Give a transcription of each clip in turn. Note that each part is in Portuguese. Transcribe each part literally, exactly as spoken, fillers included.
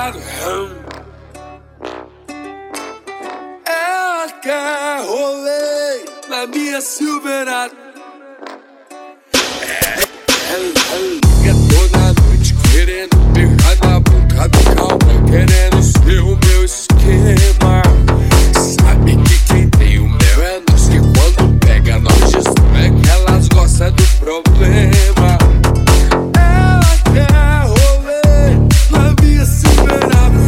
Silverado. Ela quer rolê na minha Silverado. Ela liga toda noite querendo pegar na boca do cowboy, querendo ser o meu esquema. Sabe que quem tem o meu é nós, que quando pega nós destrói, que elas gostam do problema. Ela quer rolê na minha Silverado.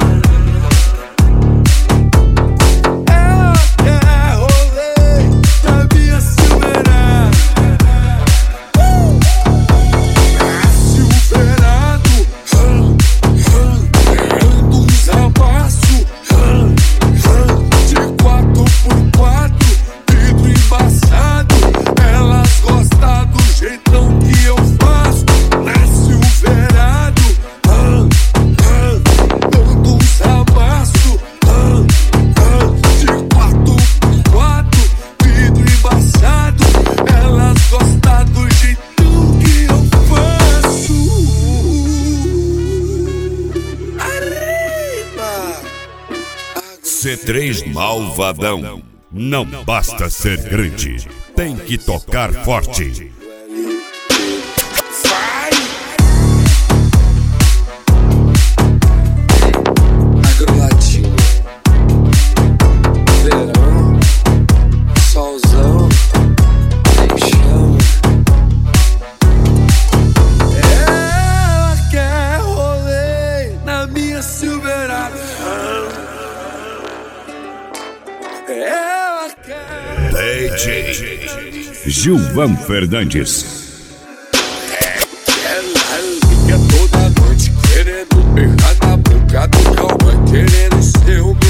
Ela quer rolê na minha Silverado. A Silverado dando uns amassos de quatro por quatro, vidro embaçado. Elas gostam do jeitão que eu faço. Na Silverado dando uns amassos de quatro por quatro, vidro embaçado. Elas gostam do jeitão que eu faço. Arriba! C três Malvadão. Não basta ser grande, tem que tocar forte. Vai! Agrolatino, verão, solzão, chama. Ela quer rolê na minha Silverado. Ela quer D J Gilvan Fernandes. Ela liga toda noite querendo pegar na boca do cowboy, querendo ser o